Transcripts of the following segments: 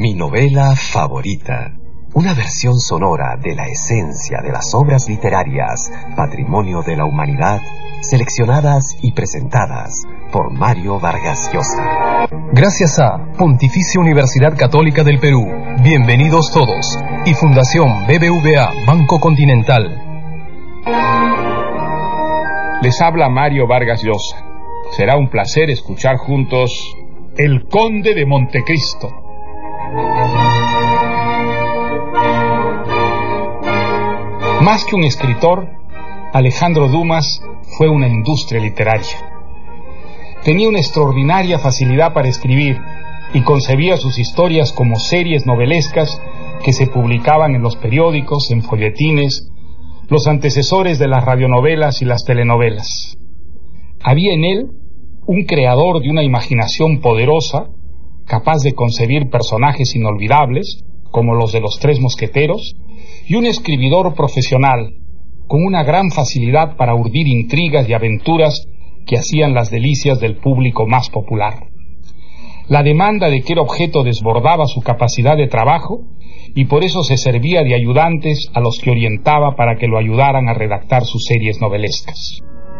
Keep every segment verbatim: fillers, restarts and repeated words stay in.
Mi novela favorita. Una versión sonora de la esencia de las obras literarias, patrimonio de la humanidad, seleccionadas y presentadas por Mario Vargas Llosa. Gracias a Pontificia Universidad Católica del Perú, bienvenidos todos, y Fundación B B V A Banco Continental. Les habla Mario Vargas Llosa. Será un placer escuchar juntos El Conde de Montecristo. Más que un escritor, Alejandro Dumas fue una industria literaria. Tenía una extraordinaria facilidad para escribir y concebía sus historias como series novelescas que se publicaban en los periódicos, en folletines, los antecesores de las radionovelas y las telenovelas. Había en él un creador de una imaginación poderosa, capaz de concebir personajes inolvidables, como los de los Tres Mosqueteros, y un escribidor profesional, con una gran facilidad para urdir intrigas y aventuras que hacían las delicias del público más popular. La demanda de que era objeto desbordaba su capacidad de trabajo, y por eso se servía de ayudantes a los que orientaba para que lo ayudaran a redactar sus series novelescas.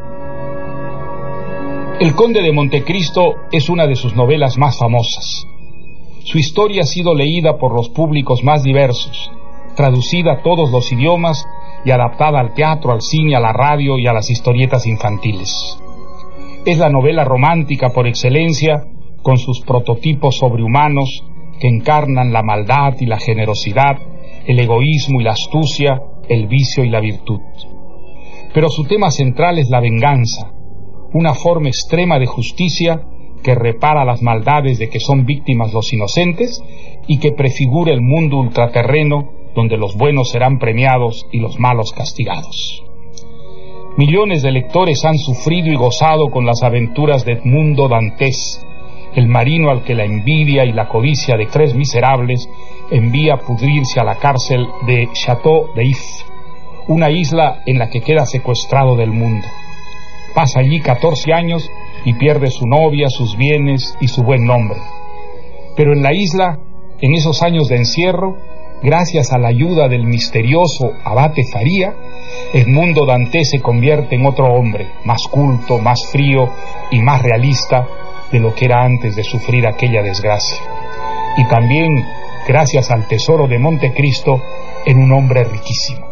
El Conde de Montecristo es una de sus novelas más famosas. Su historia ha sido leída por los públicos más diversos, traducida a todos los idiomas y adaptada al teatro, al cine, a la radio y a las historietas infantiles. Es la novela romántica por excelencia, con sus prototipos sobrehumanos que encarnan la maldad y la generosidad, el egoísmo y la astucia, el vicio y la virtud. Pero su tema central es la venganza, una forma extrema de justicia que repara las maldades de que son víctimas los inocentes y que prefigura el mundo ultraterreno donde los buenos serán premiados y los malos castigados. Millones de lectores han sufrido y gozado con las aventuras de Edmundo Dantés, el marino al que la envidia y la codicia de tres miserables envía a pudrirse a la cárcel de Château d'If, una isla en la que queda secuestrado del mundo. Pasa allí catorce años y pierde su novia, sus bienes y su buen nombre. Pero en la isla, en esos años de encierro, gracias a la ayuda del misterioso abate Faría, Edmundo Dantés se convierte en otro hombre, más culto, más frío y más realista de lo que era antes de sufrir aquella desgracia. Y también, gracias al tesoro de Montecristo, en un hombre riquísimo.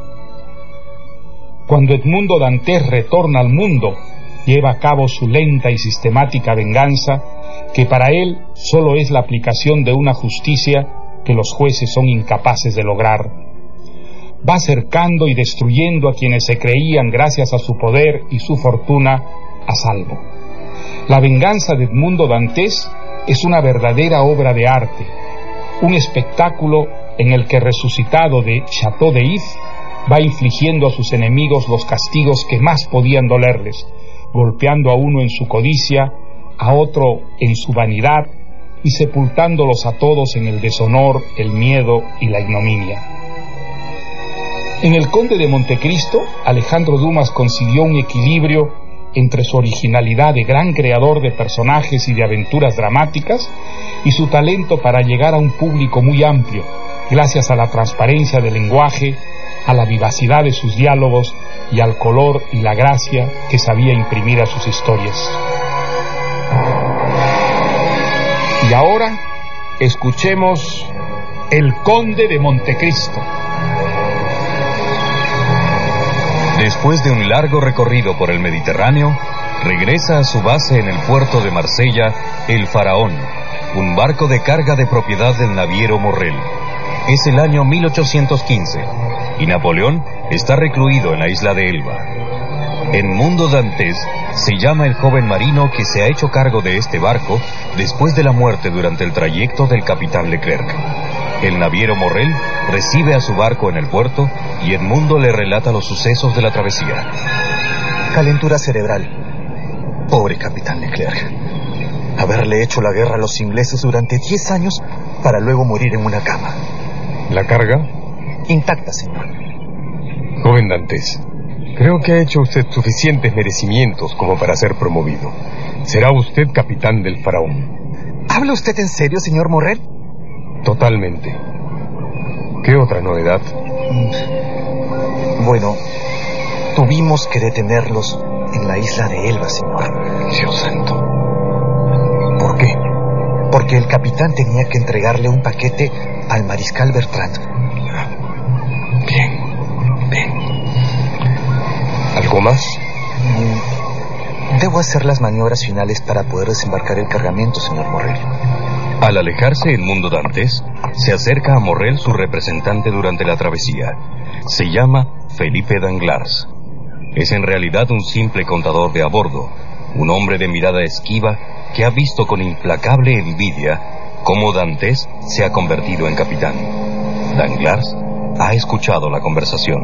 Cuando Edmundo Dantés retorna al mundo, lleva a cabo su lenta y sistemática venganza, que para él solo es la aplicación de una justicia que los jueces son incapaces de lograr. Va cercando y destruyendo a quienes se creían, gracias a su poder y su fortuna, a salvo. La venganza de Edmundo Dantés es una verdadera obra de arte, un espectáculo en el que, resucitado de Château d'If, va infligiendo a sus enemigos los castigos que más podían dolerles, golpeando a uno en su codicia, a otro en su vanidad, y sepultándolos a todos en el deshonor, el miedo y la ignominia. En El Conde de Montecristo, Alejandro Dumas consiguió un equilibrio entre su originalidad de gran creador de personajes y de aventuras dramáticas y su talento para llegar a un público muy amplio, gracias a la transparencia del lenguaje, a la vivacidad de sus diálogos y al color y la gracia que sabía imprimir a sus historias. Y ahora, escuchemos El Conde de Montecristo. Después de un largo recorrido por el Mediterráneo, regresa a su base en el puerto de Marsella el Faraón, un barco de carga de propiedad del naviero Morrel. Es el año mil ochocientos quince y Napoleón está recluido en la isla de Elba. Edmundo Dantés se llama el joven marino que se ha hecho cargo de este barco después de la muerte durante el trayecto del capitán Leclerc. El naviero Morrel recibe a su barco en el puerto y Edmundo le relata los sucesos de la travesía. Calentura cerebral. Pobre capitán Leclerc. Haberle hecho la guerra a los ingleses durante diez años para luego morir en una cama. ¿La carga? Intacta, señor. Joven Dantés, creo que ha hecho usted suficientes merecimientos como para ser promovido. Será usted capitán del Faraón. ¿Habla usted en serio, señor Morrel? Totalmente. ¿Qué otra novedad? Bueno, tuvimos que detenerlos en la isla de Elba, señor. Dios santo. ¿Por qué? Porque el capitán tenía que entregarle un paquete al mariscal Bertrand. Bien, bien. ¿Algo más? Debo hacer las maniobras finales para poder desembarcar el cargamento, señor Morrel. Al alejarse Edmundo Dantes, se acerca a Morrel su representante durante la travesía. Se llama Felipe Danglars. Es en realidad un simple contador de a bordo, un hombre de mirada esquiva que ha visto con implacable envidia cómo Dantes se ha convertido en capitán. Danglars ha escuchado la conversación.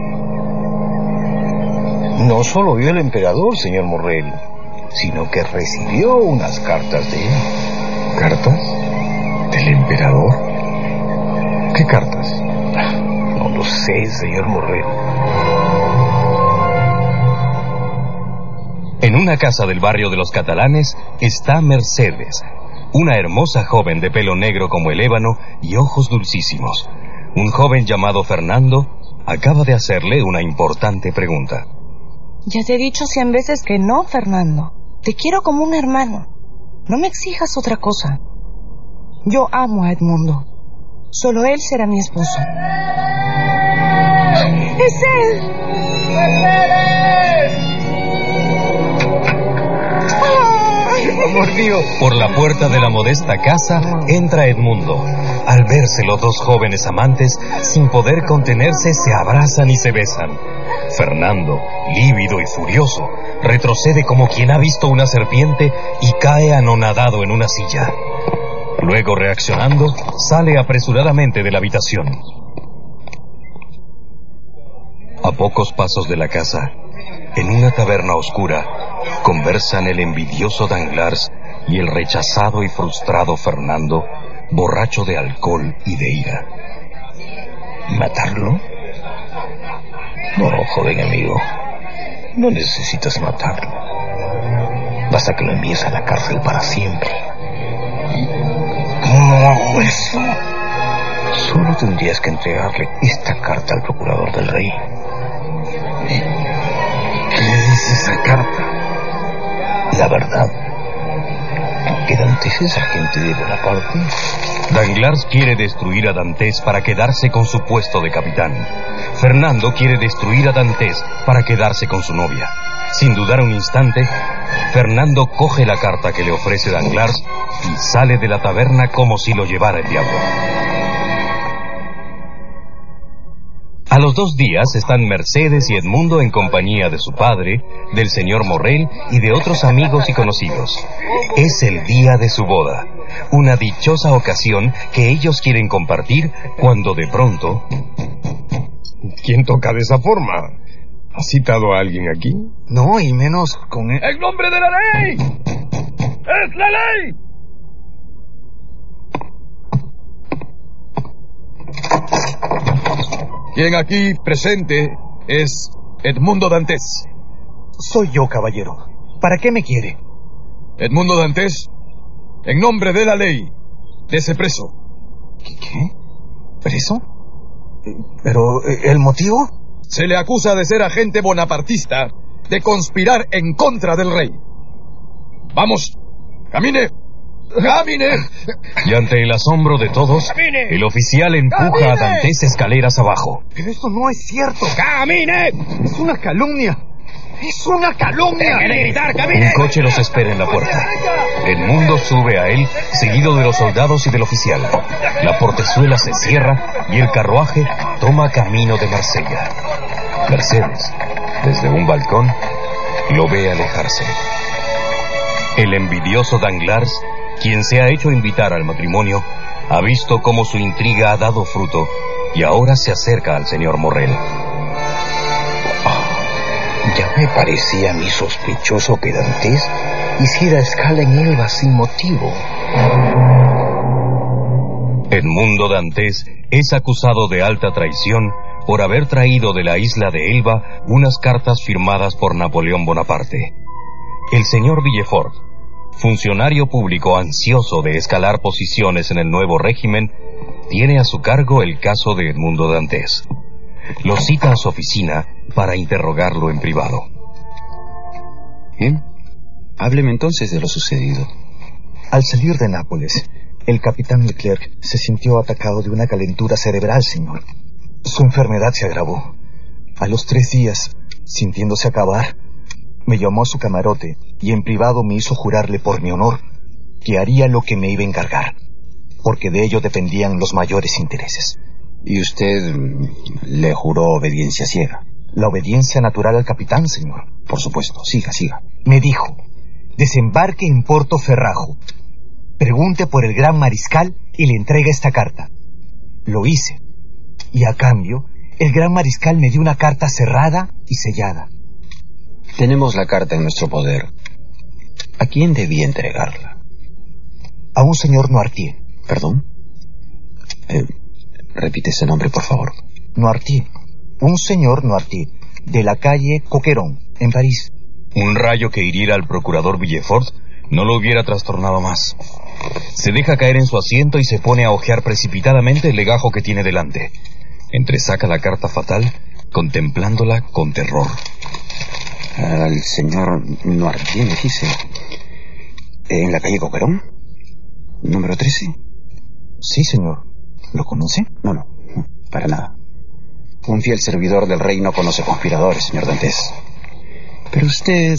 No solo vio el emperador, señor Morrel, sino que recibió unas cartas de él. ¿Cartas? ¿Del emperador? ¿Qué cartas? No lo sé, señor Morrel. En una casa del barrio de los catalanes está Mercedes, una hermosa joven de pelo negro como el ébano y ojos dulcísimos. Un joven llamado Fernando acaba de hacerle una importante pregunta. Ya te he dicho cien veces que no, Fernando. Te quiero como un hermano. No me exijas otra cosa. Yo amo a Edmundo. Solo él será mi esposo. ¡Es él! ¡Amor mío! Por la puerta de la modesta casa entra Edmundo. Al verse los dos jóvenes amantes, sin poder contenerse, se abrazan y se besan. Fernando, lívido y furioso, retrocede como quien ha visto una serpiente y cae anonadado en una silla. Luego, reaccionando, sale apresuradamente de la habitación. A pocos pasos de la casa, en una taberna oscura, conversan el envidioso Danglars y el rechazado y frustrado Fernando, borracho de alcohol y de ira. ¿Matarlo? No, joven amigo. No necesitas matarlo. Basta que lo envíes a la cárcel para siempre. ¿Cómo hago eso? Solo tendrías que entregarle esta carta al procurador del rey. ¿Qué dice esa carta? La verdad, que Dantes es agente de Bonaparte. Danglars quiere destruir a Dantes para quedarse con su puesto de capitán. Fernando quiere destruir a Dantes para quedarse con su novia. Sin dudar un instante, Fernando coge la carta que le ofrece Danglars y sale de la taberna como si lo llevara el diablo. A los dos días están Mercedes y Edmundo en compañía de su padre, del señor Morrel y de otros amigos y conocidos. Es el día de su boda, una dichosa ocasión que ellos quieren compartir cuando de pronto... ¿Quién toca de esa forma? ¿Has citado a alguien aquí? No, y menos con él. ¡En nombre de la ley! ¡Es la ley! Quien aquí presente es Edmundo Dantes. Soy yo, caballero. ¿Para qué me quiere? Edmundo Dantes, en nombre de la ley, dese preso. ¿Qué? ¿Qué? ¿Preso? ¿Pero el motivo? Se le acusa de ser agente bonapartista, de conspirar en contra del rey. Vamos, camine. ¡Camine! Y ante el asombro de todos, ¡camine! El oficial empuja ¡camine! A Dantes escaleras abajo. Pero eso no es cierto. ¡Camine! Es una calumnia. ¡Es una calumnia! ¡Deje de gritar, camine! Un coche los espera en la puerta. Edmundo sube a él, seguido de los soldados y del oficial. La portezuela se cierra y el carruaje toma camino de Marsella. Mercedes, desde un balcón, lo ve alejarse. El envidioso Danglars, quien se ha hecho invitar al matrimonio, ha visto cómo su intriga ha dado fruto y ahora se acerca al señor Morrel. Oh, ya me parecía a mí sospechoso que Dantes hiciera escala en Elba sin motivo. Edmundo Dantes es acusado de alta traición por haber traído de la isla de Elba unas cartas firmadas por Napoleón Bonaparte. El señor Villefort, funcionario público ansioso de escalar posiciones en el nuevo régimen, tiene a su cargo el caso de Edmundo Dantes. Lo cita a su oficina para interrogarlo en privado. Bien, hábleme entonces de lo sucedido. Al salir de Nápoles, el capitán Leclerc se sintió atacado de una calentura cerebral, señor. Su enfermedad se agravó. A los tres días, sintiéndose acabar, me llamó a su camarote y en privado me hizo jurarle por mi honor que haría lo que me iba a encargar, porque de ello dependían los mayores intereses. ¿Y usted le juró obediencia ciega? La obediencia natural al capitán, señor. Por supuesto, siga, siga. Me dijo, desembarque en Porto Ferrajo, pregunte por el gran mariscal y le entrega esta carta. Lo hice, y a cambio, el gran mariscal me dio una carta cerrada y sellada. Tenemos la carta en nuestro poder. ¿A quién debía entregarla? A un señor Noirtier. ¿Perdón? Eh, repite ese nombre, por favor. Noirtier. Un señor Noirtier, de la calle Coquerón, en París. Un rayo que hiriera al procurador Villefort no lo hubiera trastornado más. Se deja caer en su asiento y se pone a hojear precipitadamente el legajo que tiene delante. Entresaca la carta fatal, contemplándola con terror. Al señor Noirtier, me dice. ¿En la calle Coquerón? ¿Número trece? Sí, señor. ¿Lo conoce? No, no, para nada. Un fiel servidor del rey no conoce conspiradores, señor Dantes. Pero usted...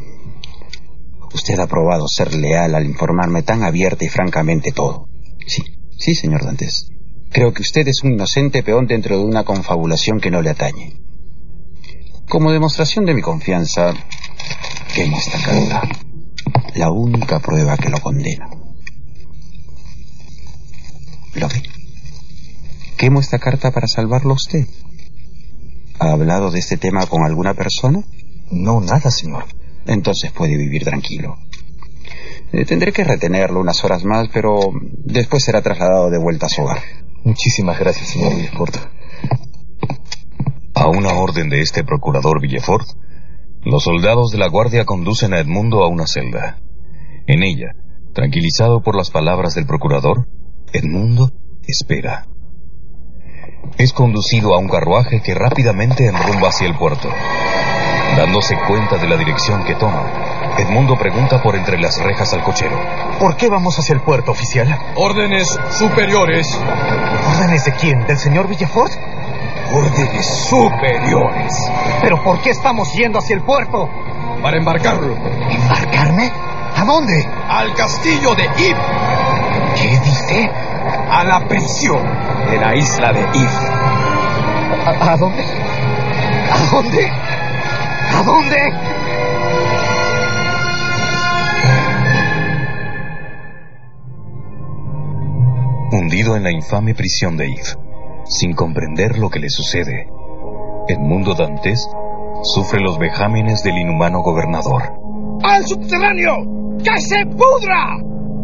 Usted ha probado ser leal al informarme tan abierta y francamente todo. Sí, sí, señor Dantes. Creo que usted es un inocente peón dentro de una confabulación que no le atañe. Como demostración de mi confianza, quemo esta carta. La única prueba que lo condena. ¿Lo ve? Quemo esta carta para salvarlo a usted. ¿Ha hablado de este tema con alguna persona? No, nada, señor. Entonces puede vivir tranquilo. Eh, tendré que retenerlo unas horas más, pero después será trasladado de vuelta a su hogar. Muchísimas gracias, señor Villefort. A una orden de este procurador Villefort, los soldados de la guardia conducen a Edmundo a una celda. En ella, tranquilizado por las palabras del procurador, Edmundo espera. Es conducido a un carruaje que rápidamente enrumba hacia el puerto. Dándose cuenta de la dirección que toma, Edmundo pregunta por entre las rejas al cochero. ¿Por qué vamos hacia el puerto, oficial? Órdenes superiores. ¿Órdenes de quién? ¿Del señor Villefort? Órdenes superiores. ¿Pero por qué estamos yendo hacia el puerto? Para embarcarlo. ¿Embarcarme? ¿A dónde? Al castillo de Yves. ¿Qué dice? A la prisión de la isla de Yves. ¿A, a dónde? ¿A dónde? ¿A dónde? Hundido en la infame prisión de Yves, sin comprender lo que le sucede, Edmundo Dantes sufre los vejámenes del inhumano gobernador. ¡Al subterráneo! ¡Que se pudra!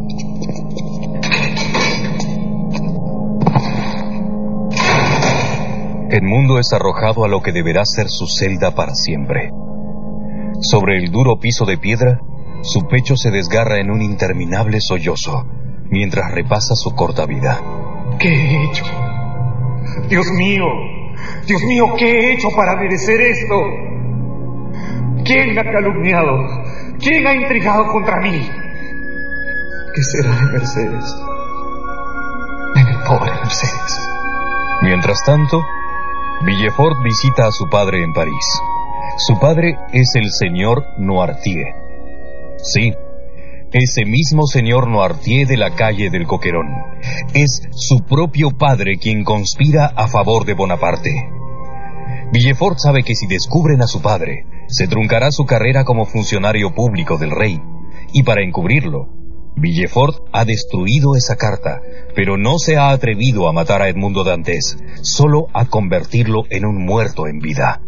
Edmundo es arrojado a lo que deberá ser su celda para siempre. Sobre el duro piso de piedra, su pecho se desgarra en un interminable sollozo, mientras repasa su corta vida. ¿Qué he hecho? Dios mío, Dios mío, ¿qué he hecho para merecer esto? ¿Quién ha calumniado? ¿Quién ha intrigado contra mí? ¿Qué será de Mercedes? De mi pobre Mercedes. Mientras tanto, Villefort visita a su padre en París. Su padre es el señor Noirtier. Sí, ese mismo señor Noirtier de la calle del Coquerón. Es su propio padre quien conspira a favor de Bonaparte. Villefort sabe que si descubren a su padre, se truncará su carrera como funcionario público del rey. Y para encubrirlo, Villefort ha destruido esa carta, pero no se ha atrevido a matar a Edmundo Dantes, solo a convertirlo en un muerto en vida.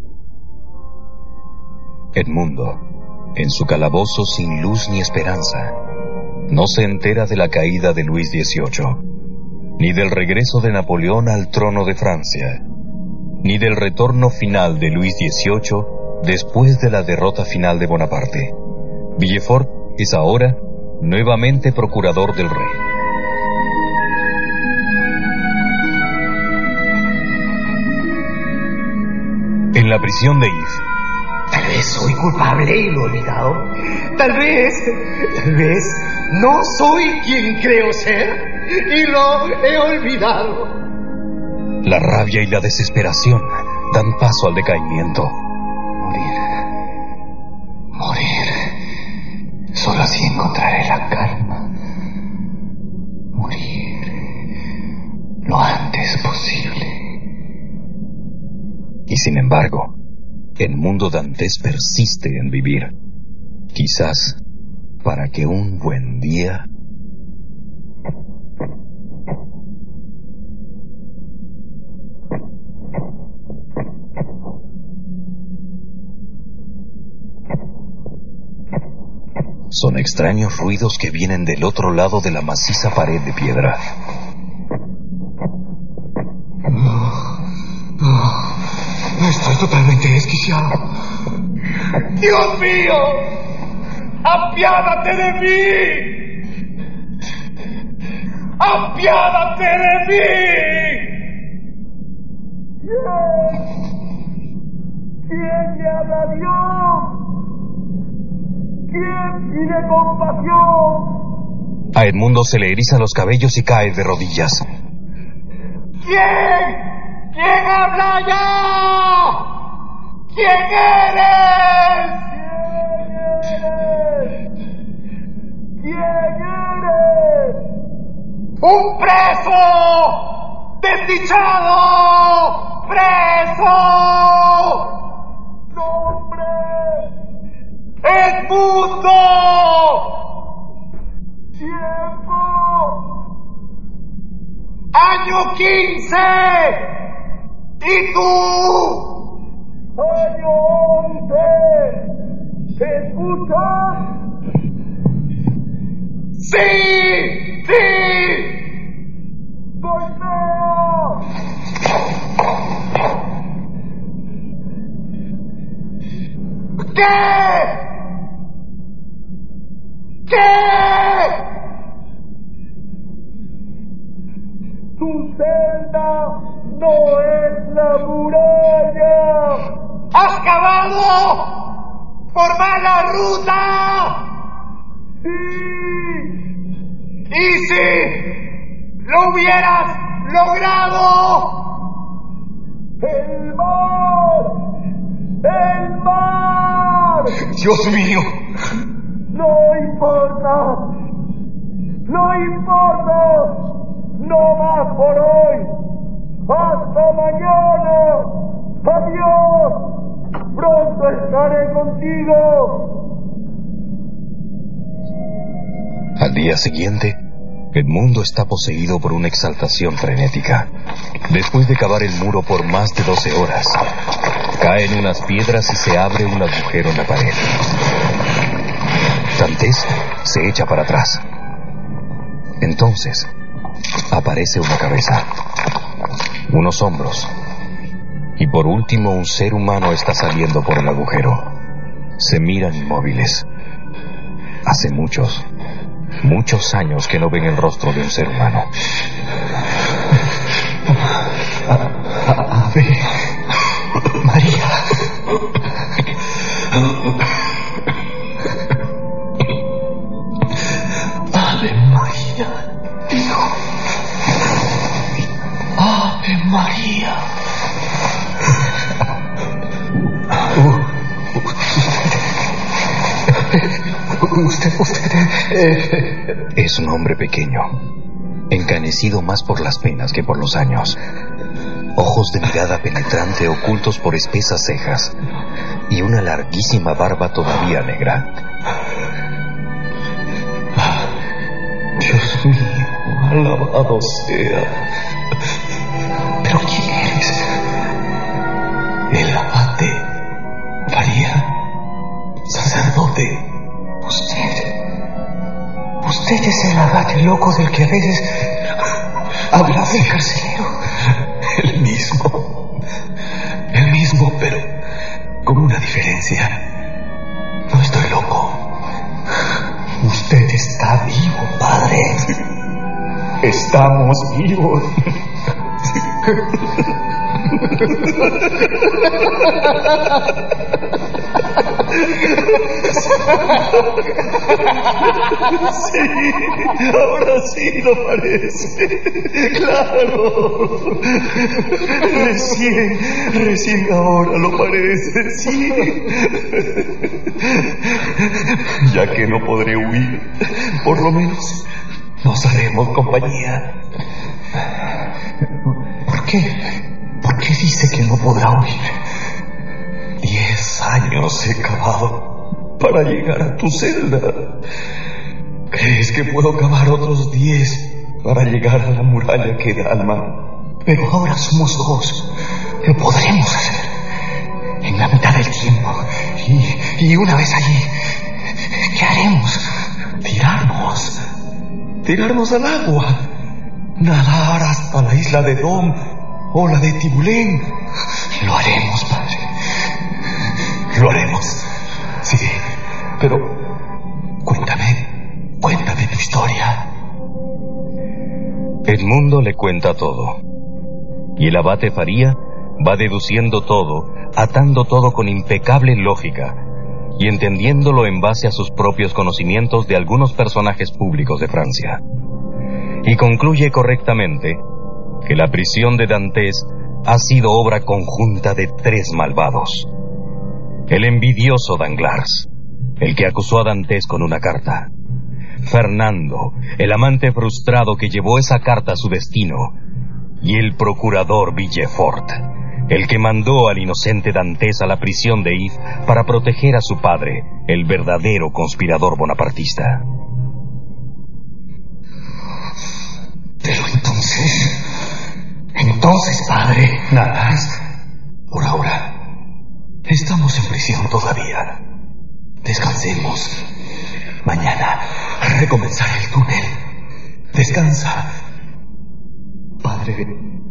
Edmundo, en su calabozo sin luz ni esperanza, no se entera de la caída de Luis dieciocho, ni del regreso de Napoleón al trono de Francia, ni del retorno final de Luis dieciocho después de la derrota final de Bonaparte. Villefort es ahora nuevamente procurador del rey. En la prisión de If. Tal vez soy culpable y lo he olvidado. Tal vez, tal vez no soy quien creo ser y lo he olvidado. La rabia y la desesperación dan paso al decaimiento. Morir. Morir. Solo así encontraré la calma. Morir lo antes posible. Y sin embargo, el mundo dantés persiste en vivir. Quizás para que un buen día... Son extraños ruidos que vienen del otro lado de la maciza pared de piedra. Estoy totalmente desquiciado. ¡Dios mío! ¡Apiádate de mí! ¡Apiádate de mí! ¿Quién? ¿Quién me habla Dios? ¿Quién tiene compasión? A Edmundo se le erizan los cabellos y cae de rodillas. ¿Quién? ¿Quién habla allá? ¿Quién eres? ¿Quién eres? ¿Quién eres? ¡Un preso! ¡Desdichado! ¡Preso! ¡Nombre! ¡Edmundo! ¡Tiempo! ¡Año quince! ¿Y tú? ¡Año once! ¿Te escuchas? ¡Sí! ¡Sí! ¡Golpea! ¿Qué? ¿Qué? Tu celda no es la muralla. ¡Has cavado por mala ruta! Sí. ¿Y si lo hubieras logrado? ¡El mar! ¡El mar! ¡Dios mío! No importa. No importa. No más por hoy. ¡Hasta mañana! ¡Adiós! ¡Pronto estaré contigo! Al día siguiente, Edmundo está poseído por una exaltación frenética. Después de cavar el muro por más de doce horas, caen unas piedras y se abre un agujero en la pared. Dantés se echa para atrás. Entonces, aparece una cabeza, unos hombros, y por último un ser humano está saliendo por el agujero. Se miran inmóviles. Hace muchos, muchos años que no ven el rostro de un ser humano. Ave María. Ave María, Hijo. Ave María. Usted, usted... Eh... Es un hombre pequeño, encanecido más por las penas que por los años. Ojos de mirada penetrante ocultos por espesas cejas y una larguísima barba todavía negra. Dios mío, alabado sea. ¿Pero quién eres? El abate Faría, sacerdote. Usted. Usted es el abate loco del que a veces hablaba el carcelero. El mismo. El mismo, pero con una diferencia. No estoy loco. está vivo, padre. Estamos vivos. Sí, ahora sí lo parece. Claro. Recién, recién ahora lo parece, sí. Ya que no podré huir, por lo menos nos haremos compañía. ¿Por qué? ¿Por qué dice que no podrá huir? Diez años he cavado para llegar a tu celda. ¿Crees que puedo cavar otros diez para llegar a la muralla que da al mar? Pero ahora somos dos. Lo podremos hacer. En la mitad del tiempo. Y, y una vez allí, ¿qué haremos? Tirarnos. Tirarnos al agua. Nadar hasta la isla de Dom o la de Tibulén. Lo haremos, padre. Lo haremos. Sí, pero cuéntame, cuéntame tu historia. Edmundo le cuenta todo. Y el abate Faría va deduciendo todo, atando todo con impecable lógica y entendiéndolo en base a sus propios conocimientos de algunos personajes públicos de Francia. Y concluye correctamente que la prisión de Dantes ha sido obra conjunta de tres malvados. El envidioso Danglars, el que acusó a Dantes con una carta. Fernando, el amante frustrado que llevó esa carta a su destino. Y el procurador Villefort, el que mandó al inocente Dantes a la prisión de If para proteger a su padre, el verdadero conspirador bonapartista. Pero entonces... Entonces, padre... Nada. Por ahora... Estamos en prisión todavía. Descansemos. Mañana recomenzaré el túnel. Descansa. Padre...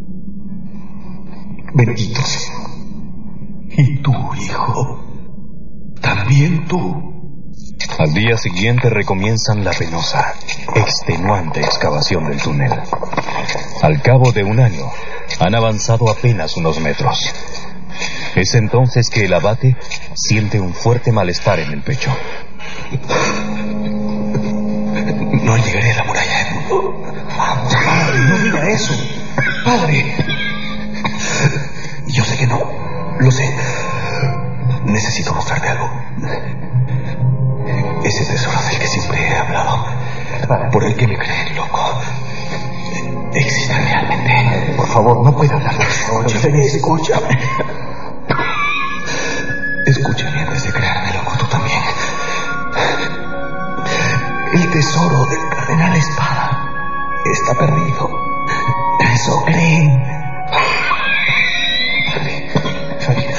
Bendito sea. Y tú, hijo. También tú. Al día siguiente recomienzan la penosa, extenuante excavación del túnel. Al cabo de un año, han avanzado apenas unos metros. Es entonces que el abate siente un fuerte malestar en el pecho. No llegaré a la muralla, Edmundo. Vamos, padre, no diga eso. Padre. Yo sé que no. Lo sé. Necesito mostrarte algo. Ese tesoro del que siempre he hablado, por el que me creen loco, existe realmente. Por favor, no puedo hablar de eso. Escúchame, escúchame. Escúchame antes de crearme loco tú también. El tesoro del cardenal Espada está perdido. Eso creen. Farid, Farid.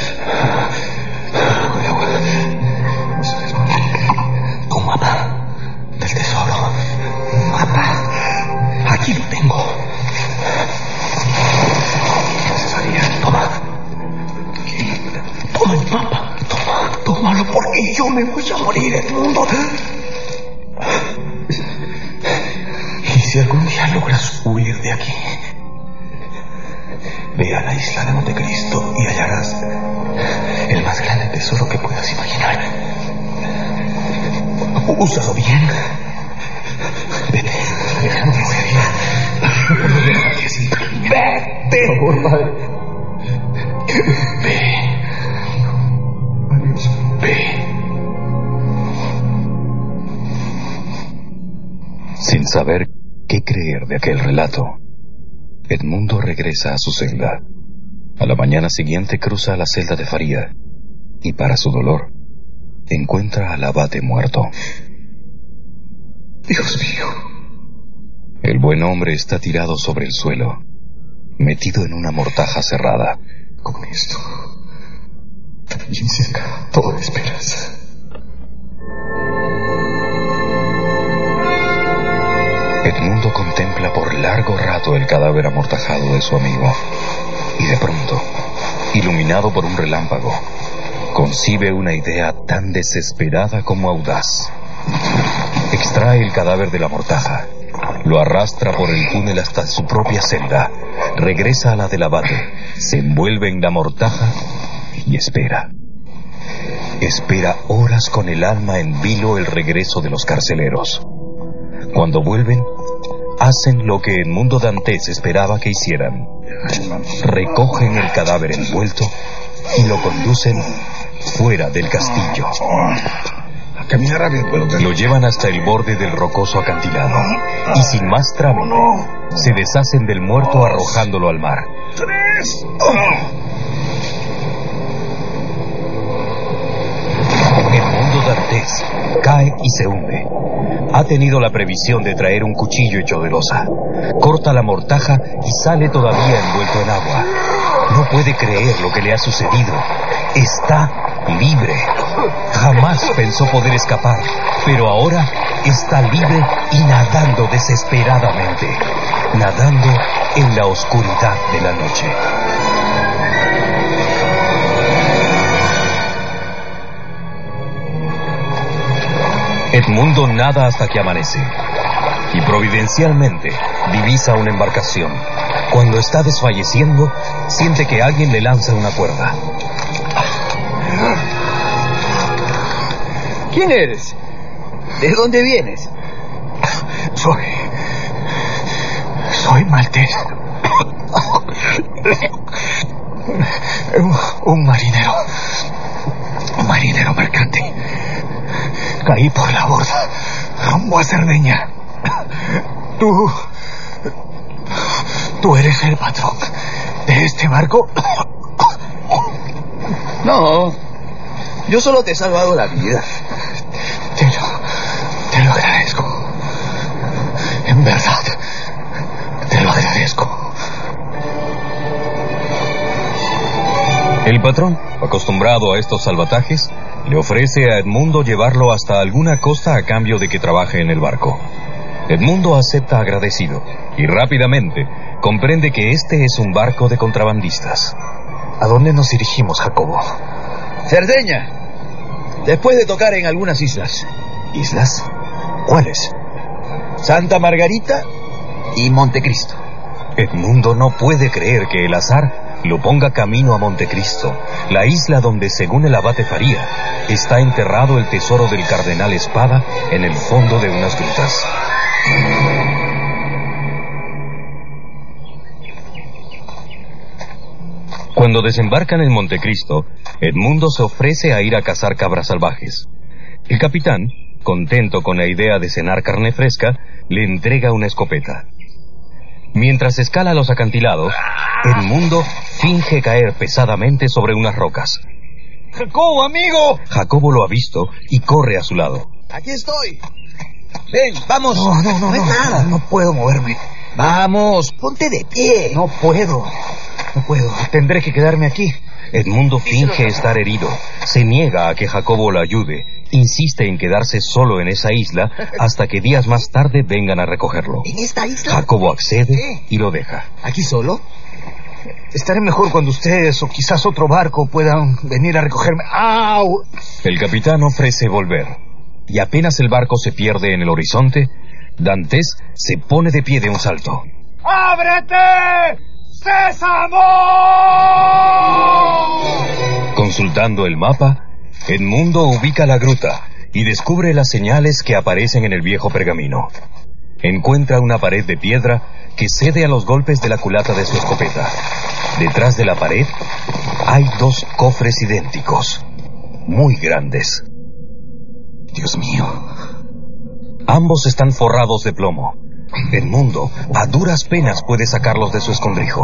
Tu mapa del tesoro. Mapa. Aquí lo tengo. Gracias, Farid. Toma. Toma el mapa. Toma, tómalo porque yo me voy a morir, Edmundo. Y si algún día logras huir de aquí, ve a la isla de Montecristo y hallarás el más grande tesoro que puedas imaginar. Úsalo bien. Vete. No me voy a ir. No puedo dejar que así. Vete. Por favor, padre. Ve. Ve. Sin saber qué creer de aquel relato, Edmundo regresa a su celda. A la mañana siguiente cruza a la celda de Faría y, para su dolor, encuentra al abate muerto. Dios mío. El buen hombre está tirado sobre el suelo, metido en una mortaja cerrada. Con esto también se acaba toda esperanza. Edmundo contempla por largo rato el cadáver amortajado de su amigo y de pronto, iluminado por un relámpago, concibe una idea tan desesperada como audaz. Extrae el cadáver de la mortaja. Lo arrastra por el túnel hasta su propia celda. Regresa a la del abate. Se envuelve en la mortaja y espera. Espera horas con el alma en vilo el regreso de los carceleros. Cuando vuelven, hacen lo que Edmundo Dantes esperaba que hicieran. Recogen el cadáver envuelto y lo conducen fuera del castillo. Camina rápido, puedo. Lo llevan hasta el borde del rocoso acantilado y sin más trámite se deshacen del muerto arrojándolo al mar. ¡Tres! Edmundo Dantes cae y se hunde. Ha tenido la previsión de traer un cuchillo hecho de losa. Corta la mortaja y sale todavía envuelto en agua. No puede creer lo que le ha sucedido. Está libre. Jamás pensó poder escapar, pero ahora está libre y nadando desesperadamente. Nadando en la oscuridad de la noche. Edmundo nada hasta que amanece y providencialmente divisa una embarcación. Cuando está desfalleciendo, siente que alguien le lanza una cuerda. ¿Quién eres? ¿De dónde vienes? Soy... Soy maltés. Un, un marinero. Un marinero mercante. Caí por la borda, rumbo a Cerdeña. Tú... ¿Tú eres el patrón de este barco? No, yo solo te he salvado la vida. Te lo... te lo agradezco. En verdad, te lo agradezco. El patrón, acostumbrado a estos salvatajes, le ofrece a Edmundo llevarlo hasta alguna costa a cambio de que trabaje en el barco. Edmundo acepta agradecido y rápidamente comprende que este es un barco de contrabandistas. ¿A dónde nos dirigimos, Jacobo? Cerdeña, después de tocar en algunas islas. ¿Islas? ¿Cuáles? Santa Margarita y Montecristo. Edmundo no puede creer que el azar lo ponga camino a Montecristo, la isla donde, según el abate Faría, está enterrado el tesoro del cardenal Espada en el fondo de unas grutas. Cuando desembarcan en Montecristo, Edmundo se ofrece a ir a cazar cabras salvajes. El capitán, contento con la idea de cenar carne fresca, le entrega una escopeta. Mientras escala los acantilados, Edmundo finge caer pesadamente sobre unas rocas. ¡Jacobo, amigo! Jacobo lo ha visto y corre a su lado. ¡Aquí estoy! Ven, vamos. No, no, no, no, no, no, no puedo moverme. Vamos, ponte de pie. No puedo, no puedo. Tendré que quedarme aquí. Edmundo finge estar herido. Se niega a que Jacobo lo ayude. Insiste en quedarse solo en esa isla hasta que días más tarde vengan a recogerlo. ¿En esta isla? Jacobo accede y lo deja. ¿Aquí solo? Estaré mejor cuando ustedes o quizás otro barco puedan venir a recogerme. ¡Au! El capitán ofrece volver. Y apenas el barco se pierde en el horizonte, Dantes se pone de pie de un salto. ¡Ábrete! ¡Sésamo! Consultando el mapa, Edmundo ubica la gruta y descubre las señales que aparecen en el viejo pergamino. Encuentra una pared de piedra que cede a los golpes de la culata de su escopeta. Detrás de la pared hay dos cofres idénticos, muy grandes. Dios mío. Ambos están forrados de plomo. Edmundo a duras penas puede sacarlos de su escondrijo.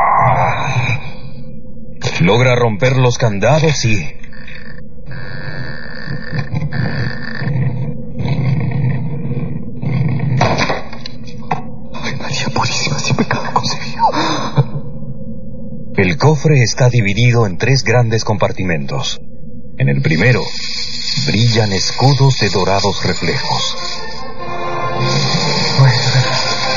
Logra romper los candados y... Ay, María Purísima, sin pecado concebido. El cofre está dividido en tres grandes compartimentos. En el primero, brillan escudos de dorados reflejos. No es verdad.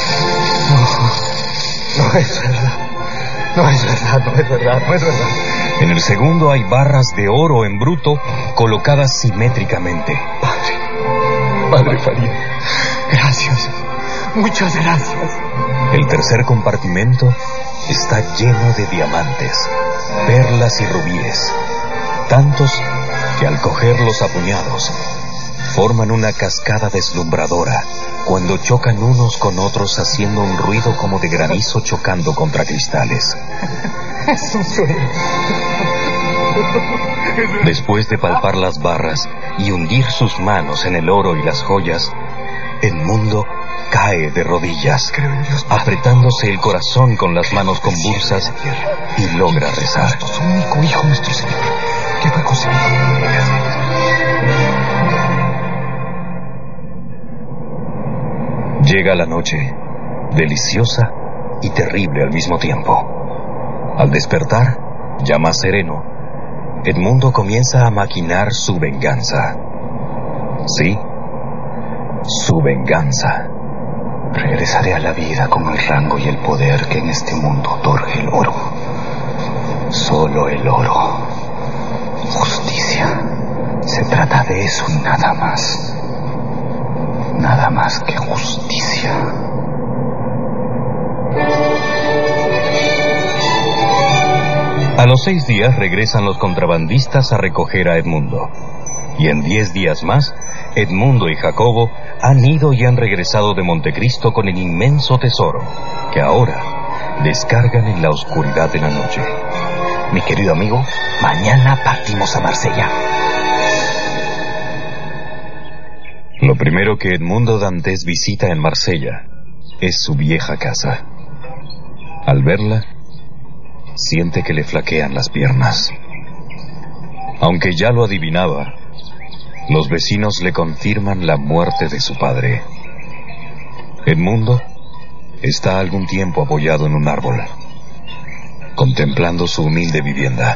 No, no es verdad. No es verdad, no es verdad, no es verdad. En el segundo hay barras de oro en bruto colocadas simétricamente. Padre, Madre Faría. Gracias. Muchas gracias. El tercer compartimento está lleno de diamantes, perlas y rubíes, tantos que al cogerlos a puñados forman una cascada deslumbradora cuando chocan unos con otros haciendo un ruido como de granizo chocando contra cristales. Es un sueño. Después de palpar las barras y hundir sus manos en el oro y las joyas, Edmundo cae de rodillas, apretándose el corazón con las manos convulsas y logra rezar. Su único hijo, nuestro Señor, que fue concebido. Llega la noche, deliciosa y terrible al mismo tiempo. Al despertar, ya más sereno, Edmundo comienza a maquinar su venganza. Sí, su venganza. Regresaré a la vida con el rango y el poder que en este mundo otorga el oro. Solo el oro. Justicia. Se trata de eso y nada más. Nada más que justicia. A los seis días regresan los contrabandistas a recoger a Edmundo. Y en diez días más, Edmundo y Jacobo han ido y han regresado de Montecristo con el inmenso tesoro, que ahora descargan en la oscuridad de la noche. Mi querido amigo, mañana partimos a Marsella. Lo primero que Edmundo Dantes visita en Marsella es su vieja casa. Al verla, siente que le flaquean las piernas. Aunque ya lo adivinaba, los vecinos le confirman la muerte de su padre. Edmundo está algún tiempo apoyado en un árbol, contemplando su humilde vivienda.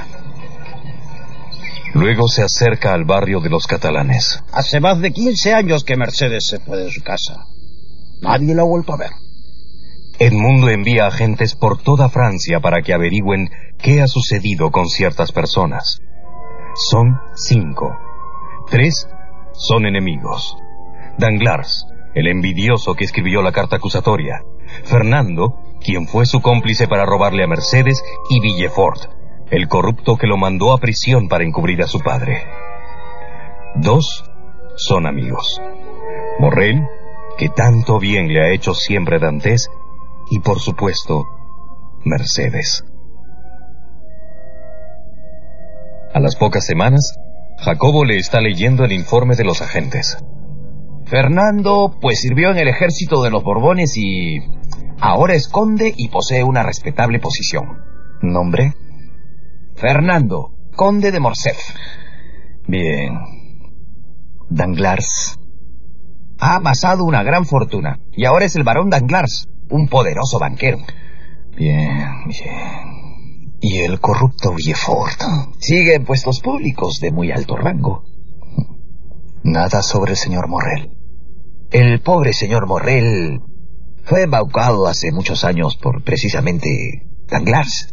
Luego se acerca al barrio de los catalanes. Hace más de quince años que Mercedes se fue de su casa. Nadie la ha vuelto a ver. Edmundo envía agentes por toda Francia para que averigüen qué ha sucedido con ciertas personas. Son cinco. Tres son enemigos. Danglars, el envidioso que escribió la carta acusatoria. Fernando, quien fue su cómplice para robarle a Mercedes, y Villefort, el corrupto que lo mandó a prisión para encubrir a su padre. Dos son amigos. Morrel, que tanto bien le ha hecho siempre Dantes, y por supuesto, Mercedes. A las pocas semanas, Jacobo le está leyendo el informe de los agentes. Fernando, pues sirvió en el ejército de los Borbones y ahora es conde y posee una respetable posición. ¿Nombre? Fernando, conde de Morcerf. Bien. Danglars. Ha amasado una gran fortuna y ahora es el barón Danglars, un poderoso banquero. Bien, bien. ¿Y el corrupto Villefort? Sigue en puestos públicos de muy alto rango. Nada sobre el señor Morrel. El pobre señor Morrel fue embaucado hace muchos años por precisamente Danglars.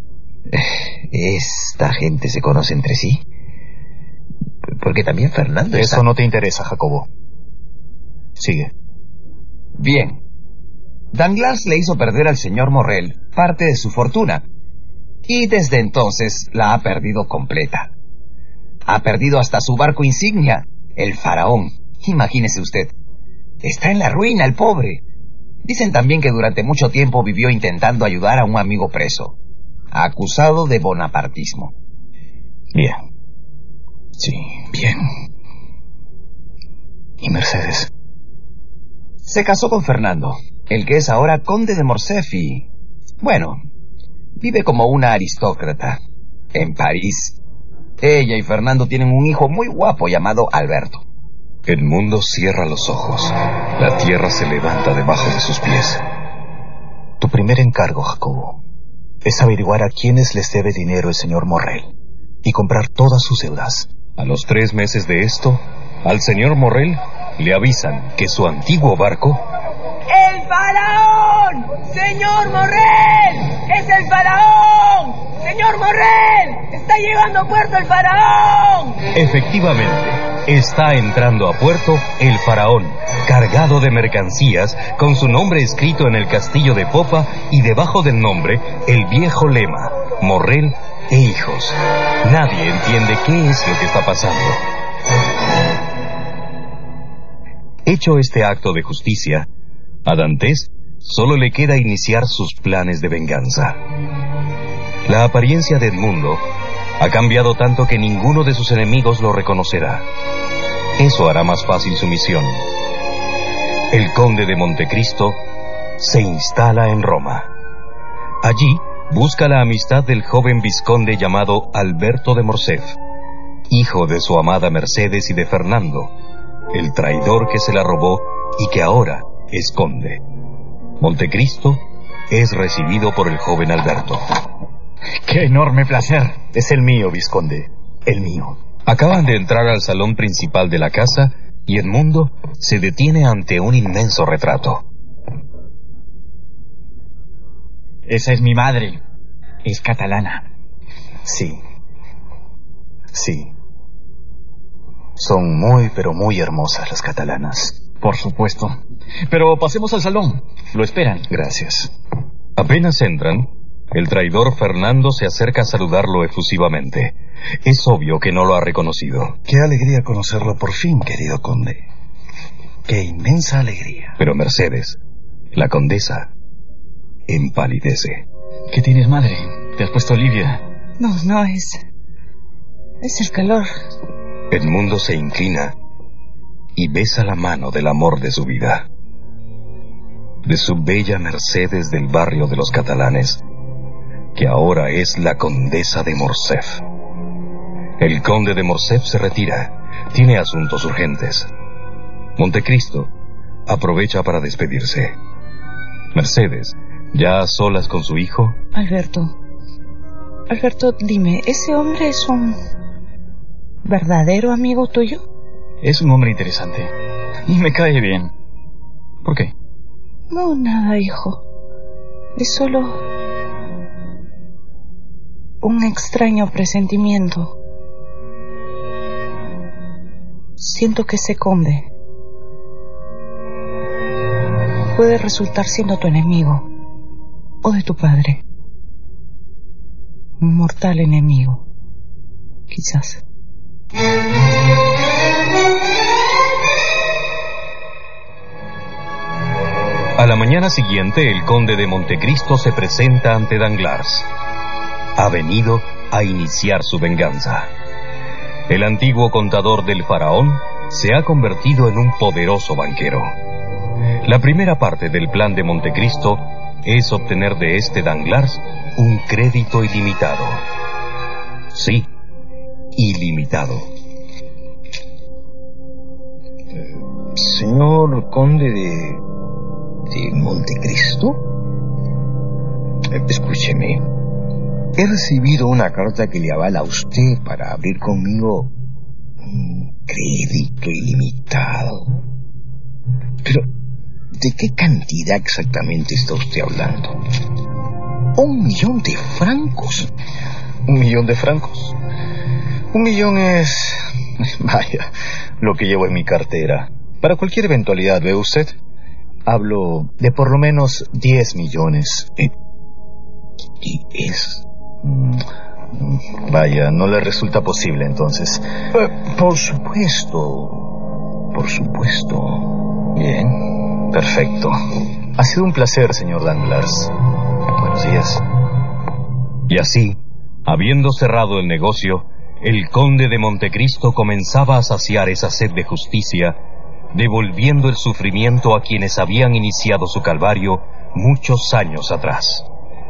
Esta gente se conoce entre sí. Porque también Fernando Eso está... no te interesa, Jacobo. Sigue. Bien. Danglars le hizo perder al señor Morrel parte de su fortuna, y desde entonces la ha perdido completa. Ha perdido hasta su barco insignia, el Faraón. Imagínese usted. Está en la ruina el pobre. Dicen también que durante mucho tiempo vivió intentando ayudar a un amigo preso, acusado de bonapartismo. Bien. Sí, bien. ¿Y Mercedes? Se casó con Fernando, el que es ahora conde de Morcerf y... bueno, vive como una aristócrata en París. Ella y Fernando tienen un hijo muy guapo llamado Alberto. Edmundo cierra los ojos. La tierra se levanta debajo de sus pies. Tu primer encargo, Jacobo, es averiguar a quiénes les debe dinero el señor Morrel y comprar todas sus deudas. A los tres meses de esto, al señor Morrel le avisan que su antiguo barco... ¡El faraón! ¡Señor Morrel! ¡Es el faraón! ¡Señor Morrel! ¡Está llegando a puerto el faraón! Efectivamente, Está entrando a puerto el faraón, cargado de mercancías, con su nombre escrito en el castillo de popa y debajo del nombre el viejo lema, Morrel e hijos. Nadie entiende qué es lo que está pasando. Hecho este acto de justicia, a Dantes solo le queda iniciar sus planes de venganza. La apariencia de Edmundo ha cambiado tanto que ninguno de sus enemigos lo reconocerá. Eso hará más fácil su misión. El conde de Montecristo se instala en Roma. Allí busca la amistad del joven vizconde llamado Alberto de Morcerf, hijo de su amada Mercedes y de Fernando, el traidor que se la robó y que ahora es conde. Montecristo es recibido por el joven Alberto. ¡Qué enorme placer! Es el mío, vizconde, el mío. Acaban de entrar al salón principal de la casa y Edmundo se detiene ante un inmenso retrato. Esa es mi madre. Es catalana. Sí. Sí. Son muy, pero muy hermosas las catalanas. Por supuesto. Pero pasemos al salón. Lo esperan. Gracias. Apenas entran, el traidor Fernando se acerca a saludarlo efusivamente. Es obvio que no lo ha reconocido. Qué alegría conocerlo por fin, querido conde. Qué inmensa alegría. Pero Mercedes, la condesa, empalidece. ¿Qué tienes, madre? ¿Te has puesto lívida? No, no, es... es el calor. Edmundo se inclina y besa la mano del amor de su vida, de su bella Mercedes del barrio de los catalanes, que ahora es la condesa de Morcerf. El conde de Morcerf se retira, tiene asuntos urgentes. Montecristo aprovecha para despedirse. Mercedes, ya a solas con su hijo... Alberto, Alberto, dime, ¿ese hombre es un verdadero amigo tuyo? Es un hombre interesante y me cae bien. ¿Por qué? No, nada, hijo. Es solo un extraño presentimiento. Siento que ese conde puede resultar siendo tu enemigo o de tu padre. Un mortal enemigo, quizás. A la mañana siguiente, el conde de Montecristo se presenta ante Danglars. Ha venido a iniciar su venganza. El antiguo contador del faraón se ha convertido en un poderoso banquero. La primera parte del plan de Montecristo es obtener de este Danglars un crédito ilimitado. Sí, ilimitado. Señor conde de... de Montecristo. Escúcheme. He recibido una carta que le avala a usted para abrir conmigo un crédito ilimitado. Pero, ¿de qué cantidad exactamente está usted hablando? ¿Un millón de francos? ¿Un millón de francos? Un millón es... vaya, lo que llevo en mi cartera. Para cualquier eventualidad, ¿ve usted? Hablo de por lo menos diez millones. ¿Eh? ¿Diez? Vaya, no le resulta posible entonces. Eh, por supuesto. Por supuesto. Bien, perfecto. Ha sido un placer, señor Danglars. Buenos días. Y así, habiendo cerrado el negocio, el conde de Montecristo comenzaba a saciar esa sed de justicia, devolviendo el sufrimiento a quienes habían iniciado su calvario muchos años atrás.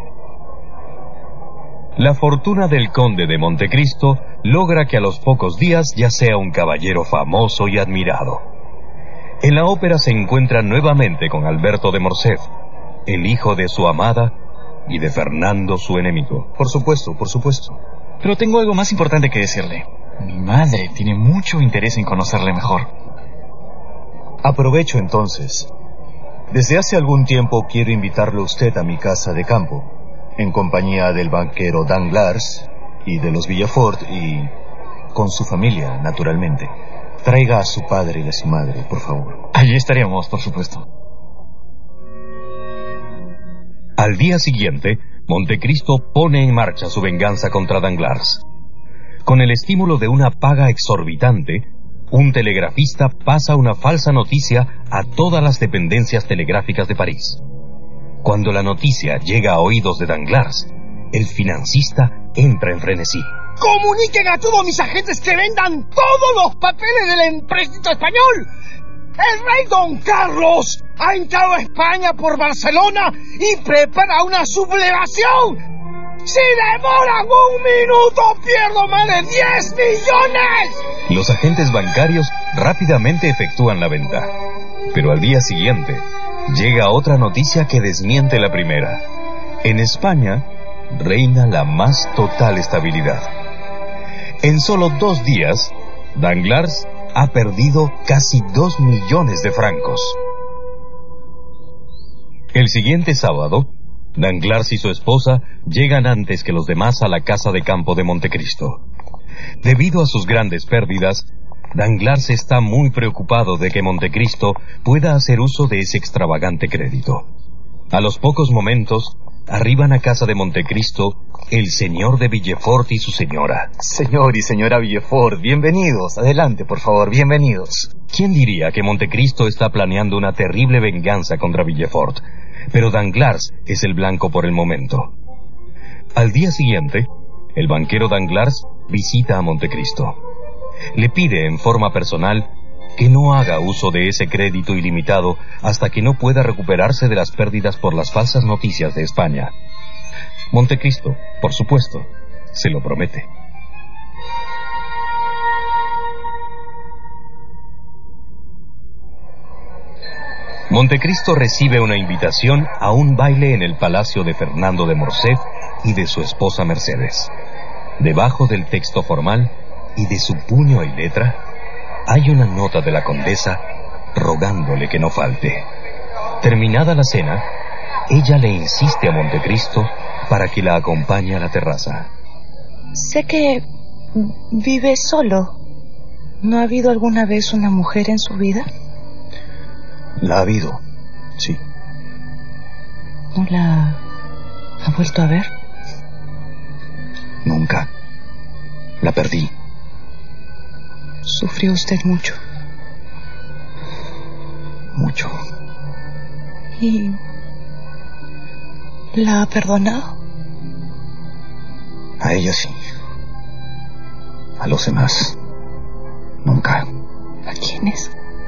La fortuna del conde de Montecristo logra que a los pocos días ya sea un caballero famoso y admirado. En la ópera se encuentra nuevamente con Alberto de Morcerf, el hijo de su amada y de Fernando, su enemigo. Por supuesto, por supuesto. Pero tengo algo más importante que decirle. Mi madre tiene mucho interés en conocerle mejor. Aprovecho entonces. Desde hace algún tiempo quiero invitarle a usted a mi casa de campo, en compañía del banquero Danglars y de los Villafort y con su familia, naturalmente. Traiga a su padre y a su madre, por favor. Allí estaremos, por supuesto. Al día siguiente, Montecristo pone en marcha su venganza contra Danglars. Con el estímulo de una paga exorbitante, un telegrafista pasa una falsa noticia a todas las dependencias telegráficas de París. Cuando la noticia llega a oídos de Danglars, el financista entra en frenesí. ¡Comuniquen a todos mis agentes que vendan todos los papeles del empréstito español! ¡El rey Don Carlos ha entrado a España por Barcelona y prepara una sublevación! ¡Si demoran un minuto, pierdo más de diez millones! Los agentes bancarios rápidamente efectúan la venta. Pero al día siguiente, llega otra noticia que desmiente la primera. En España, reina la más total estabilidad. En solo dos días, Danglars ha perdido casi dos millones de francos. El siguiente sábado, Danglars y su esposa llegan antes que los demás a la casa de campo de Montecristo. Debido a sus grandes pérdidas, Danglars está muy preocupado de que Montecristo pueda hacer uso de ese extravagante crédito. A los pocos momentos, arriban a casa de Montecristo el señor de Villefort y su señora. Señor y señora Villefort, bienvenidos. Adelante, por favor, bienvenidos. ¿Quién diría que Montecristo está planeando una terrible venganza contra Villefort? Pero Danglars es el blanco por el momento. Al día siguiente, el banquero Danglars visita a Montecristo. Le pide en forma personal que no haga uso de ese crédito ilimitado hasta que no pueda recuperarse de las pérdidas por las falsas noticias de España. Montecristo, por supuesto, se lo promete. Montecristo recibe una invitación a un baile en el palacio de Fernando de Morcerf y de su esposa Mercedes. Debajo del texto formal y de su puño y letra, hay una nota de la condesa rogándole que no falte. Terminada la cena, ella le insiste a Montecristo para que la acompañe a la terraza. Sé que vive solo. ¿No ha habido alguna vez una mujer en su vida? La ha habido, sí. ¿No la ha vuelto a ver? Nunca. La perdí. ¿Sufrió usted mucho? Mucho. ¿Y la ha perdonado? A ella sí. A los demás, nunca. ¿A quiénes?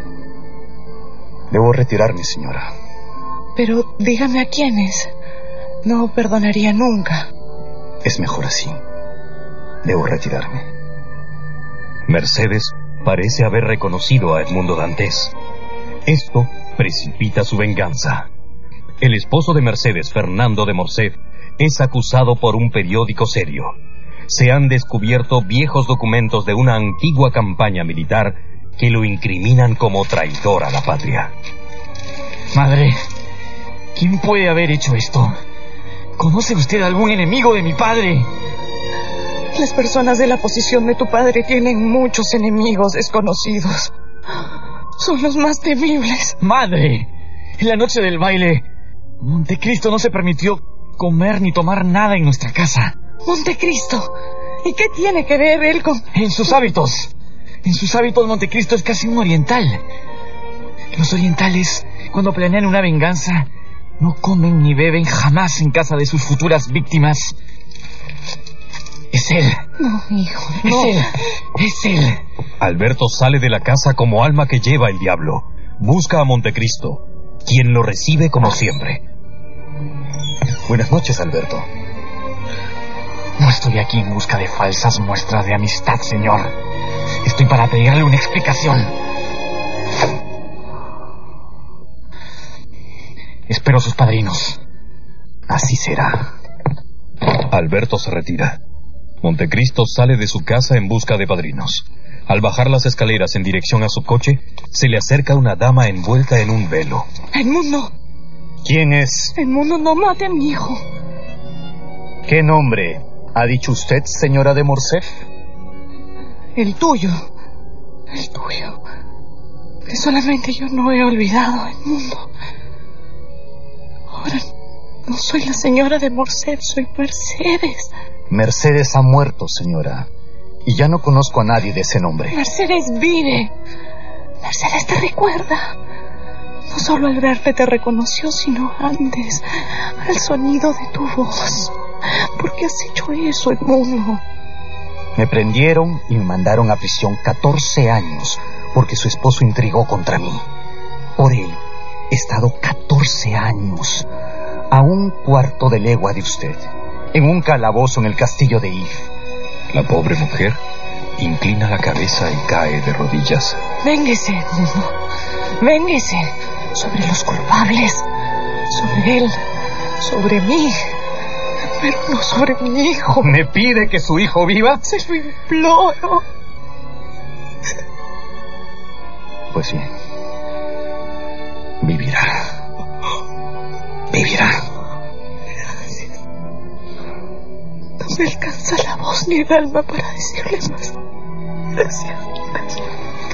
Debo retirarme, señora. Pero dígame a quiénes. No perdonaría nunca. Es mejor así. Debo retirarme. Mercedes parece haber reconocido a Edmundo Dantès. Esto precipita su venganza. El esposo de Mercedes, Fernando de Morcerf, es acusado por un periódico serio. Se han descubierto viejos documentos de una antigua campaña militar que lo incriminan como traidor a la patria. Madre, ¿quién puede haber hecho esto? ¿Conoce usted algún enemigo de mi padre? Las personas de la posición de tu padre tienen muchos enemigos desconocidos. Son los más temibles. Madre, en la noche del baile, Montecristo no se permitió comer ni tomar nada en nuestra casa. ¿Montecristo? ¿Y qué tiene que ver él con...? En sus hábitos. En sus hábitos Montecristo es casi un oriental. Los orientales, cuando planean una venganza, no comen ni beben jamás en casa de sus futuras víctimas. Es él. No, hijo, es no. él. Es él. Alberto sale de la casa como alma que lleva el diablo. Busca a Montecristo, quien lo recibe como siempre. Buenas noches, Alberto. No estoy aquí en busca de falsas muestras de amistad, señor. Estoy para pedirle una explicación. Espero a sus padrinos. Así será. Alberto se retira. Montecristo sale de su casa en busca de padrinos. Al bajar las escaleras en dirección a su coche, se le acerca una dama envuelta en un velo. ¡Edmundo! ¿Quién es? Edmundo, no mate a mi hijo. ¿Qué nombre ha dicho usted, señora de Morcerf? El tuyo. El tuyo. Que solamente yo no he olvidado, Edmundo. Ahora no soy la señora de Morcerf, soy Mercedes. Mercedes ha muerto, señora. Y ya no conozco a nadie de ese nombre. Mercedes vive. Mercedes te recuerda. No solo al verte te reconoció, sino antes, al sonido de tu voz. ¿Por qué has hecho eso, Edmundo? Me prendieron y me mandaron a prisión catorce años porque su esposo intrigó contra mí. Por él he estado catorce años a un cuarto de legua de usted, en un calabozo en el castillo de If. La pobre mujer inclina la cabeza y cae de rodillas. Vénguese, Edmundo. Vénguese sobre los culpables, sobre él, sobre mí, pero no sobre mi hijo. ¿Me pide que su hijo viva? Se lo imploro. Pues bien, vivirá. Vivirá. Gracias. No me alcanza la voz ni el alma para decirle más. Gracias. Gracias.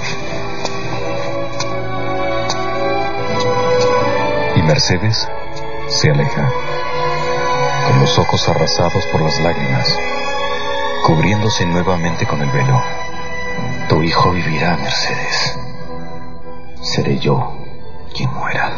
Y Mercedes se aleja, con los ojos arrasados por las lágrimas, cubriéndose nuevamente con el velo. Tu hijo vivirá, Mercedes. Seré yo quien muera.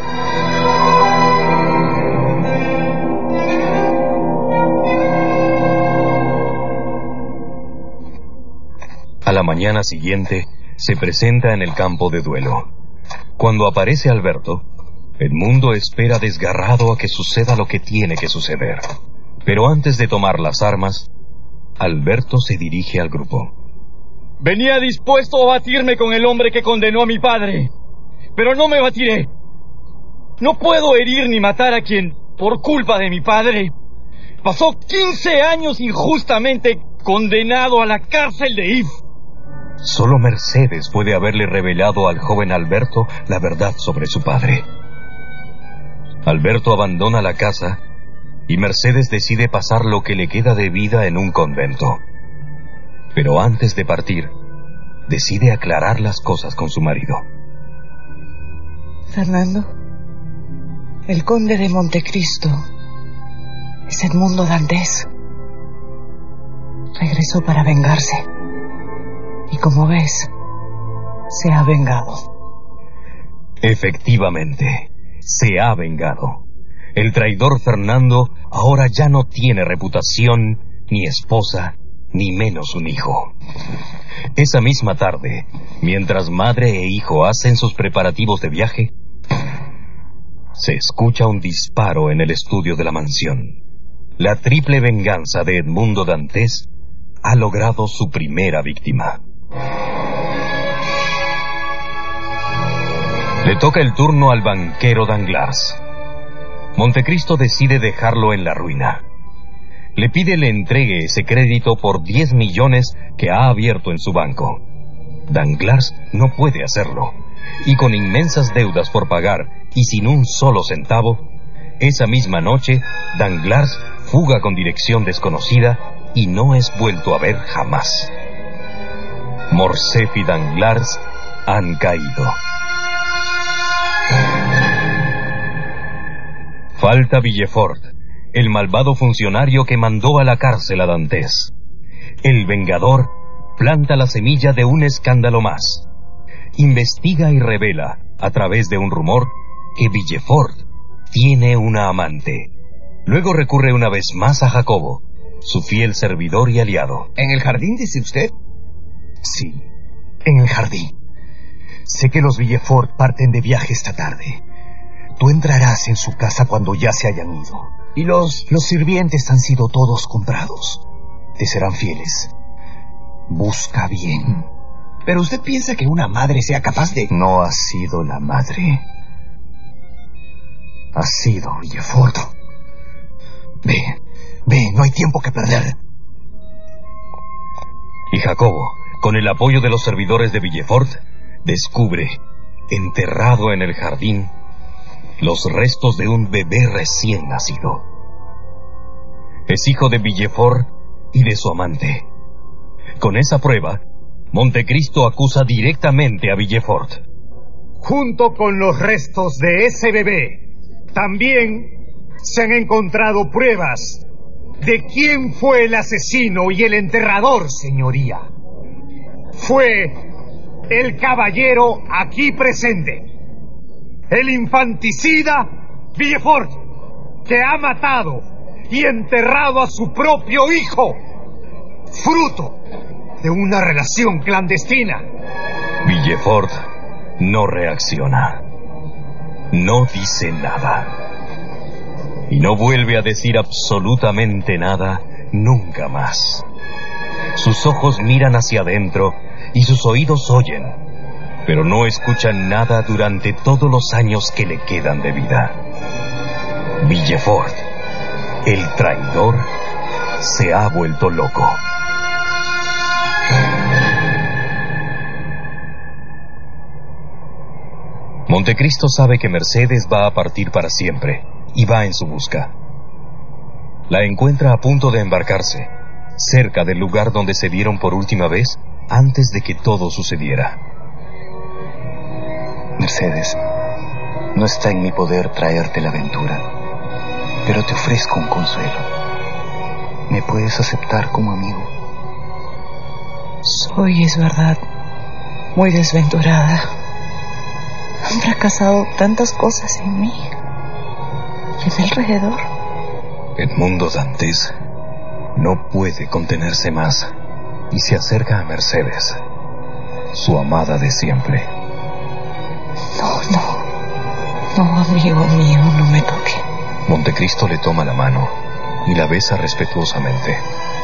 A la mañana siguiente se presenta en el campo de duelo. Cuando aparece Alberto, Edmundo espera desgarrado a que suceda lo que tiene que suceder. Pero antes de tomar las armas, Alberto se dirige al grupo. Venía dispuesto a batirme con el hombre que condenó a mi padre, pero no me batiré. No puedo herir ni matar a quien, por culpa de mi padre, pasó quince años injustamente condenado a la cárcel de If. Solo Mercedes puede haberle revelado al joven Alberto la verdad sobre su padre. Alberto abandona la casa y Mercedes decide pasar lo que le queda de vida en un convento. Pero antes de partir, decide aclarar las cosas con su marido. Fernando, el conde de Montecristo es Edmundo Dantes. Regresó para vengarse. Y como ves, se ha vengado. Efectivamente, se ha vengado. El traidor Fernando ahora ya no tiene reputación, ni esposa, ni menos un hijo. Esa misma tarde, mientras madre e hijo hacen sus preparativos de viaje, se escucha un disparo en el estudio de la mansión. La triple venganza de Edmundo Dantes ha logrado su primera víctima. Le toca el turno al banquero Danglars. Montecristo decide dejarlo en la ruina. Le pide le entregue ese crédito por diez millones que ha abierto en su banco. Danglars no puede hacerlo, y con inmensas deudas por pagar y sin un solo centavo, esa misma noche Danglars fuga con dirección desconocida y no es vuelto a ver jamás. Morcerf y Danglars han caído. Falta Villefort, el malvado funcionario que mandó a la cárcel a Dantes. El vengador planta la semilla de un escándalo más. Investiga y revela, a través de un rumor, que Villefort tiene una amante. Luego recurre una vez más a Jacobo, su fiel servidor y aliado. ¿En el jardín, dice usted? Sí, en el jardín. Sé que los Villefort parten de viaje esta tarde. Tú entrarás en su casa cuando ya se hayan ido. ¿Y los...? Los sirvientes han sido todos comprados. Te serán fieles. Busca bien. ¿Pero usted piensa que una madre sea capaz de...? No ha sido la madre. Ha sido Villefort. Ve, ve, no hay tiempo que perder. Y Jacobo, con el apoyo de los servidores de Villefort, descubre, enterrado en el jardín, los restos de un bebé recién nacido. Es hijo de Villefort y de su amante. Con esa prueba, Montecristo acusa directamente a Villefort. Junto con los restos de ese bebé, también se han encontrado pruebas de quién fue el asesino y el enterrador, señoría. Fue el caballero aquí presente, el infanticida Villefort, que ha matado y enterrado a su propio hijo, fruto de una relación clandestina. Villefort no reacciona, no dice nada. Y no vuelve a decir absolutamente nada nunca más. Sus ojos miran hacia adentro y sus oídos oyen, pero no escuchan nada durante todos los años que le quedan de vida. Villefort, el traidor, se ha vuelto loco. Montecristo sabe que Mercedes va a partir para siempre y va en su busca. La encuentra a punto de embarcarse, cerca del lugar donde se vieron por última vez antes de que todo sucediera. Mercedes, no está en mi poder traerte la aventura, pero te ofrezco un consuelo. ¿Me puedes aceptar como amigo? Soy, es verdad, muy desventurada. Han fracasado tantas cosas en mí y en mi alrededor. Edmundo Dantes no puede contenerse más y se acerca a Mercedes, su amada de siempre. No, no, no, amigo mío, no me toque. Montecristo le toma la mano y la besa respetuosamente.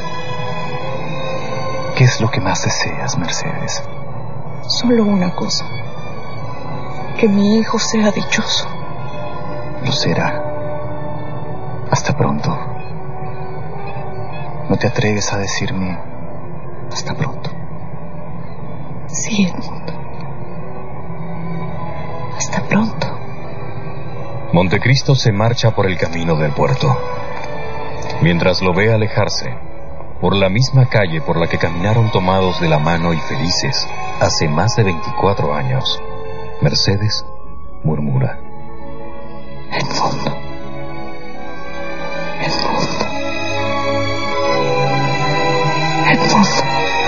¿Qué es lo que más deseas, Mercedes? Solo una cosa. Que mi hijo sea dichoso. Lo será. Hasta pronto. ¿No te atreves a decirme hasta pronto? Sí, Edmundo. Hasta pronto. Montecristo se marcha por el camino del puerto. Mientras lo ve alejarse, por la misma calle por la que caminaron tomados de la mano y felices hace más de veinticuatro años, Mercedes murmura: Edmundo. Edmundo. Edmundo.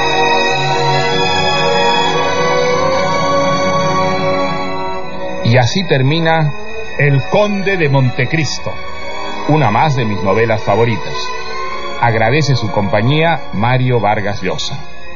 Y así termina El Conde de Montecristo, una más de mis novelas favoritas. Agradece su compañía Mario Vargas Llosa.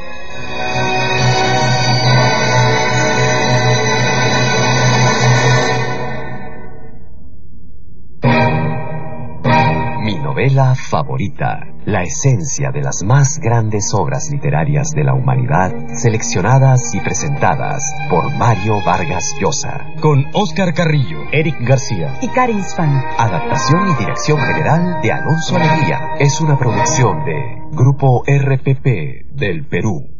Mi novela favorita, la esencia de las más grandes obras literarias de la humanidad, seleccionadas y presentadas por Mario Vargas Llosa. Con Oscar Carrillo, Eric García y Karin Span. Adaptación y dirección general de Alonso Alegría. Es una producción de Grupo R P P del Perú.